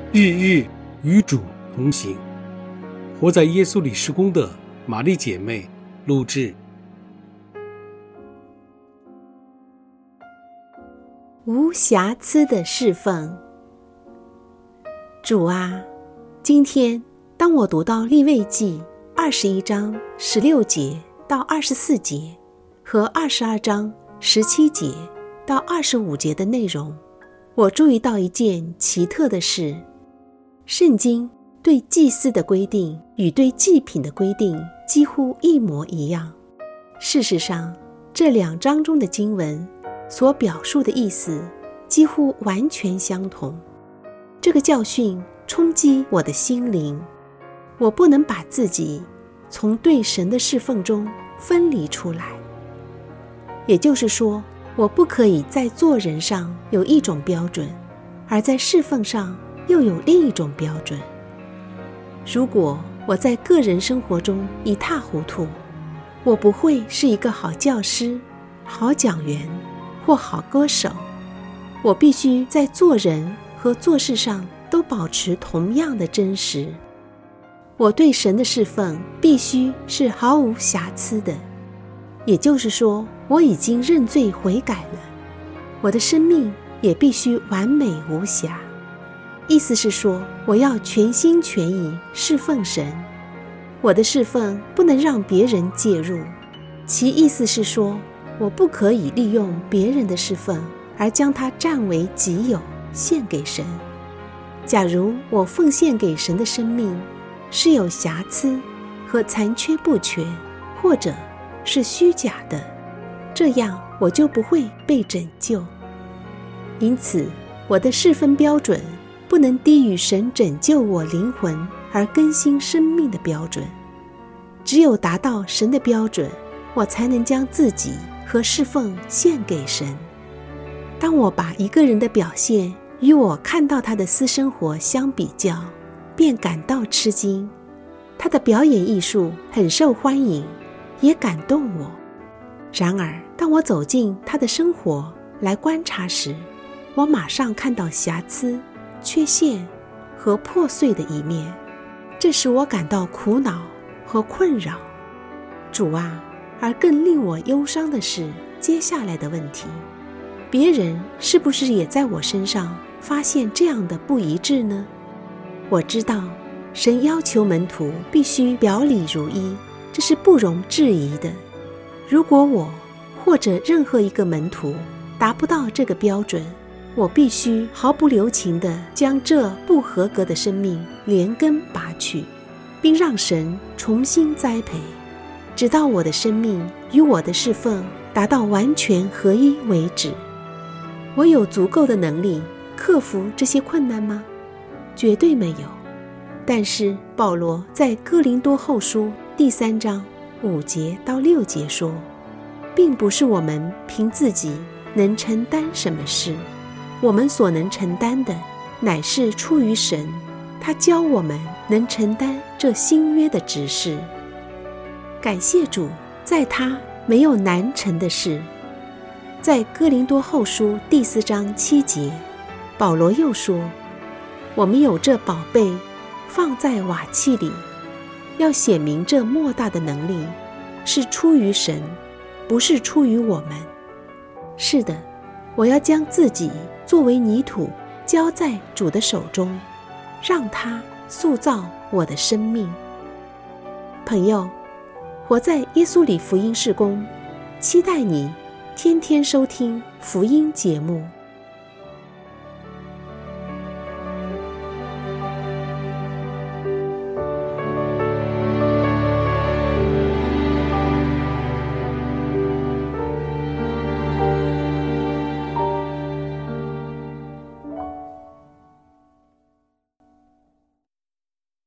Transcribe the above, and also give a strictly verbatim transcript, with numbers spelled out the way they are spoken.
日日与主同行。活在耶稣里事工的玛丽姐妹录制。 无瑕疵的侍奉。主啊，今天当我读到利未记二十一章十六节到二十四节和二十二章十七节到二十五节的内容，我注意到一件奇特的事：圣经对祭司的规定与对祭品的规定几乎一模一样。事实上，这两章中的经文所表述的意思几乎完全相同。这个教训冲击我的心灵，我不能把自己从对神的侍奉中分离出来。也就是说，我不可以在做人上有一种标准，而在侍奉上又有另一种标准。如果我在个人生活中一塌糊涂，我不会是一个好教师、好讲员或好歌手。我必须在做人和做事上都保持同样的真实。我对神的侍奉必须是毫无瑕疵的，也就是说，我已经认罪悔改了。我的生命也必须完美无瑕。意思是说，我要全心全意侍奉神。我的侍奉不能让别人介入，其意思是说，我不可以利用别人的侍奉而将它占为己有，献给神。假如我奉献给神的生命是有瑕疵和残缺不全，或者是虚假的，这样我就不会被拯救。因此，我的侍奉标准不能低于神拯救我灵魂而更新生命的标准。只有达到神的标准，我才能将自己和侍奉献给神。当我把一个人的表现与我看到他的私生活相比较，便感到吃惊。他的表演艺术很受欢迎，也感动我。然而，当我走进他的生活来观察时，我马上看到瑕疵、缺陷和破碎的一面，这使我感到苦恼和困扰。主啊，而更令我忧伤的是接下来的问题：别人是不是也在我身上发现这样的不一致呢？我知道神要求门徒必须表里如一，这是不容置疑的。如果我或者任何一个门徒达不到这个标准，我必须毫不留情地将这不合格的生命连根拔去，并让神重新栽培，直到我的生命与我的侍奉达到完全合一为止。我有足够的能力克服这些困难吗？绝对没有。但是保罗在哥林多后书第三章五节到六节说，并不是我们凭自己能承担什么事，我们所能承担的乃是出于神，他教我们能承担这新约的职事。感谢主，在他没有难成的事。在哥林多后书第四章七节，保罗又说，我们有这宝贝放在瓦器里，要显明这莫大的能力是出于神，不是出于我们。是的，我要将自己作为泥土交在主的手中，让他塑造我的生命。朋友，活在耶稣里福音事工，期待你天天收听福音节目。